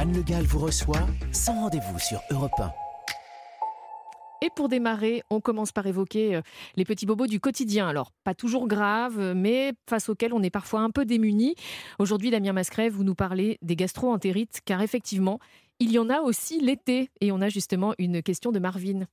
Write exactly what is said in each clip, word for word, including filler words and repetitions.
Anne Le Gall vous reçoit sans rendez-vous sur Europe un. Et pour démarrer, on commence par évoquer les petits bobos du quotidien. Alors, pas toujours graves, mais face auxquels on est parfois un peu démunis. Aujourd'hui, Damien Mascret, vous nous parlez des gastro-entérites, car effectivement, il y en a aussi l'été. Et on a justement une question de Marvin.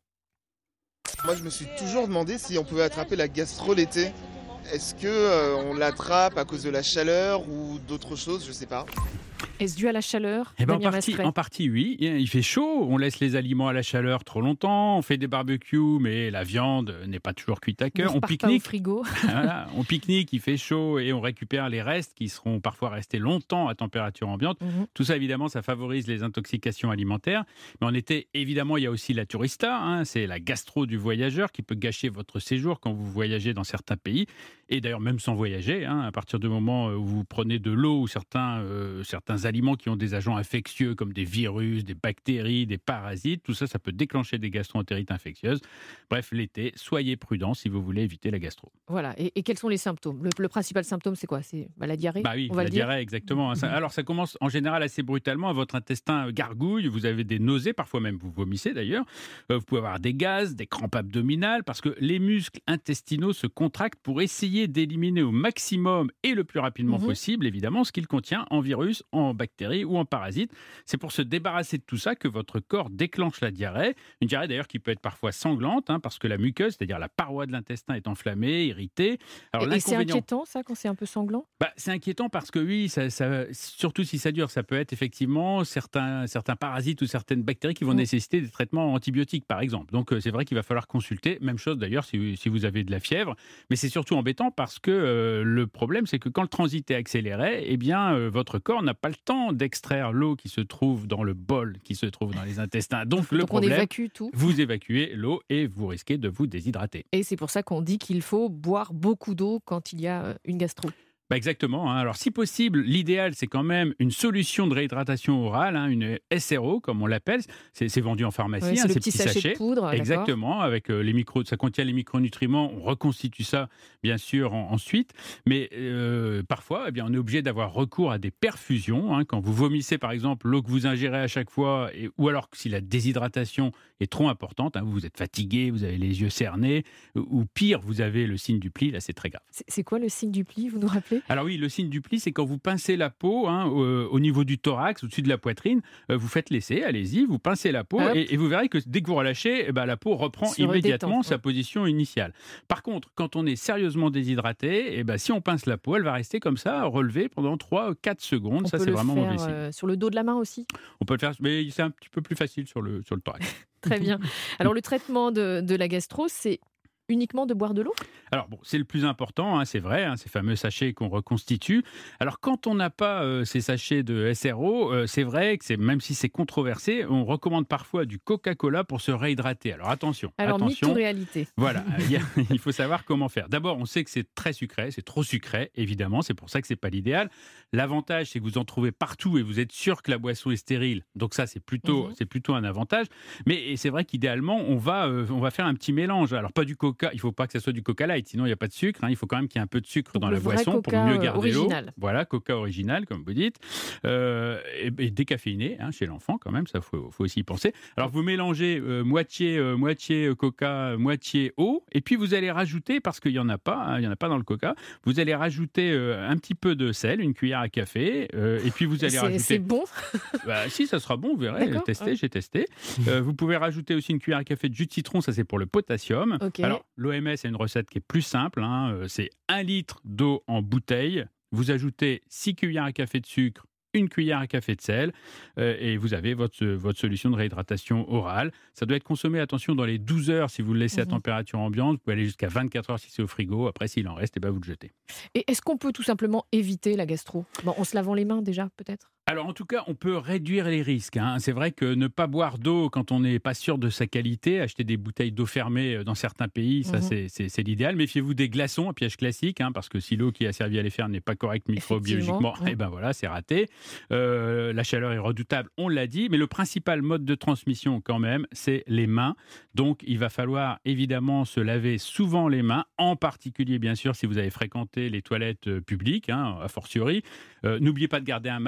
Moi, je me suis toujours demandé si on pouvait attraper la gastro l'été. Est-ce qu'on euh, l'attrape à cause de la chaleur ou d'autres choses, je sais pas. Est-ce dû à la chaleur, eh ben en, Damien partie, Mascret ? en partie, oui. Il fait chaud, on laisse les aliments à la chaleur trop longtemps, on fait des barbecues, mais la viande n'est pas toujours cuite à cœur. On, on pique-nique. Pas au frigo. Voilà, on pique-nique, il fait chaud et on récupère les restes qui seront parfois restés longtemps à température ambiante. Mm-hmm. Tout ça, évidemment, ça favorise les intoxications alimentaires. Mais en été, évidemment, il y a aussi la tourista. Hein, c'est la gastro du voyageur qui peut gâcher votre séjour quand vous voyagez dans certains pays. Et d'ailleurs, même sans voyager, hein, à partir du moment où vous prenez de l'eau ou certains, euh, certains aliments qui ont des agents infectieux comme des virus, des bactéries, des parasites, tout ça, ça peut déclencher des gastro-entérites infectieuses. Bref, l'été, soyez prudents si vous voulez éviter la gastro. Voilà. Et, et quels sont les symptômes ? le, le principal symptôme, c'est quoi ? C'est bah, la diarrhée ? Bah oui, on va la le dire. diarrhée, exactement. Ça, alors, ça commence en général assez brutalement. Votre intestin gargouille, vous avez des nausées, parfois même vous vomissez d'ailleurs. Euh, vous pouvez avoir des gaz, des crampes abdominales, parce que les muscles intestinaux se contractent pour essayer d'éliminer au maximum et le plus rapidement mmh. possible, évidemment, ce qu'il contient en virus, en bactéries ou en parasites. C'est pour se débarrasser de tout ça que votre corps déclenche la diarrhée. Une diarrhée d'ailleurs qui peut être parfois sanglante, hein, parce que la muqueuse, c'est-à-dire la paroi de l'intestin, est enflammée, irritée. Alors, et, et c'est inquiétant ça quand c'est un peu sanglant ? bah, C'est inquiétant parce que oui, ça, ça, surtout si ça dure, ça peut être effectivement certains, certains parasites ou certaines bactéries qui vont mmh. nécessiter des traitements antibiotiques par exemple. Donc c'est vrai qu'il va falloir consulter. Même chose d'ailleurs si, si vous avez de la fièvre. Mais c'est surtout embêtant parce que euh, le problème c'est que quand le transit est accéléré, eh bien euh, votre corps n'a pas le temps d'extraire l'eau qui se trouve dans le bol, qui se trouve dans les intestins. Donc, le Donc problème, on évacue tout. Vous évacuez l'eau et vous risquez de vous déshydrater. Et c'est pour ça qu'on dit qu'il faut boire beaucoup d'eau quand il y a une gastro. Bah exactement. Hein. Alors, si possible, l'idéal, c'est quand même une solution de réhydratation orale, hein, une S R O, comme on l'appelle. C'est, c'est vendu en pharmacie, oui, c'est hein, le ces petit petits sachet sachets. de poudre. Exactement, d'accord. avec euh, les micros, ça contient les micronutriments. On reconstitue ça, bien sûr, en, ensuite. Mais euh, parfois, eh bien, on est obligé d'avoir recours à des perfusions. Hein, quand vous vomissez, par exemple, l'eau que vous ingérez à chaque fois, et, ou alors si la déshydratation est trop importante, hein, vous êtes fatigué, vous avez les yeux cernés, ou, ou pire, vous avez le signe du pli. Là, c'est très grave. C'est, c'est quoi le signe du pli, vous nous rappelez ? Alors oui, le signe du pli, c'est quand vous pincez la peau hein, au, au niveau du thorax, au-dessus de la poitrine, euh, vous faites l'essai, allez-y, vous pincez la peau et, et vous verrez que dès que vous relâchez, eh ben, la peau reprend Se immédiatement redétend, sa ouais. position initiale. Par contre, quand on est sérieusement déshydraté, eh ben, si on pince la peau, elle va rester comme ça, relevée pendant trois à quatre secondes. On ça, peut c'est le vraiment faire, mauvais signe. Euh, sur le dos de la main aussi ? On peut le faire, mais c'est un petit peu plus facile sur le, sur le thorax. Très bien. Alors, le traitement de, de la gastro, c'est uniquement de boire de l'eau ? Alors bon, c'est le plus important, hein, c'est vrai, hein, ces fameux sachets qu'on reconstitue. Alors quand on n'a pas euh, ces sachets de S R O, euh, c'est vrai que c'est, même si c'est controversé, on recommande parfois du Coca-Cola pour se réhydrater. Alors attention, Alors attention. mythe ou réalité ? Voilà, il, y a, il faut savoir comment faire. D'abord, on sait que c'est très sucré, c'est trop sucré, évidemment, c'est pour ça que c'est pas l'idéal. L'avantage, c'est que vous en trouvez partout et vous êtes sûr que la boisson est stérile. Donc ça, c'est plutôt, mmh. c'est plutôt un avantage. Mais c'est vrai qu'idéalement, on va, euh, on va faire un petit mélange. Alors pas du Coca. Il ne faut pas que ce soit du Coca Light, sinon il n'y a pas de sucre. Hein. Il faut quand même qu'il y ait un peu de sucre Donc dans le la vrai boisson Coca, pour mieux garder original. l'eau. Voilà, Coca original, comme vous dites. Euh, et, et décaféiné, hein, chez l'enfant quand même, ça faut, faut aussi y penser. Alors vous mélangez euh, moitié, euh, moitié Coca, moitié eau, et puis vous allez rajouter, parce qu'il n'y en a pas, hein, il n'y en a pas dans le Coca, vous allez rajouter euh, un petit peu de sel, une cuillère à café, euh, et puis vous allez c'est, rajouter... C'est bon bah, si, ça sera bon, vous verrez. J'ai testé, ouais. j'ai testé. Euh, vous pouvez rajouter aussi une cuillère à café de jus de citron, ça c'est pour le potassium. Okay. Alors, l'O M S a une recette qui est plus simple, hein, euh, c'est un litre d'eau en bouteille, vous ajoutez six cuillères à café de sucre, une cuillère à café de sel, euh, et vous avez votre, votre solution de réhydratation orale. Ça doit être consommé, attention, dans les douze heures si vous le laissez mmh. à température ambiante. Vous pouvez aller jusqu'à vingt-quatre heures si c'est au frigo. Après, s'il en reste, eh ben, vous le jetez. Et est-ce qu'on peut tout simplement éviter la gastro ? Bon, en se lavant les mains déjà, peut-être ? Alors, en tout cas, on peut réduire les risques. Hein. C'est vrai que ne pas boire d'eau quand on n'est pas sûr de sa qualité, acheter des bouteilles d'eau fermée dans certains pays, ça, mmh. c'est, c'est, c'est l'idéal. Méfiez-vous des glaçons, un piège classique, hein, parce que si l'eau qui a servi à les faire n'est pas correcte microbiologiquement, mmh. eh ben voilà, c'est raté. Euh, la chaleur est redoutable, on l'a dit, mais le principal mode de transmission, quand même, c'est les mains. Donc, il va falloir évidemment se laver souvent les mains, en particulier, bien sûr, si vous avez fréquenté les toilettes publiques, hein, a fortiori. Euh, n'oubliez pas de garder un masque en cette période.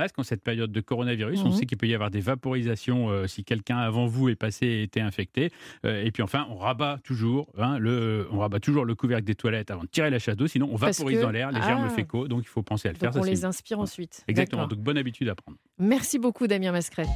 période de coronavirus. Mmh. On sait qu'il peut y avoir des vaporisations euh, si quelqu'un avant vous est passé et été infecté. Euh, et puis enfin, on rabat toujours, hein, le, on rabat toujours le couvercle des toilettes avant de tirer la chasse d'eau, sinon on Parce vaporise que- dans l'air les germes Ah. fécaux. Donc il faut penser à le Donc faire. on ça, les c'est- inspire ensuite. Exactement. D'accord. Donc bonne habitude à prendre. Merci beaucoup Damien Mascret.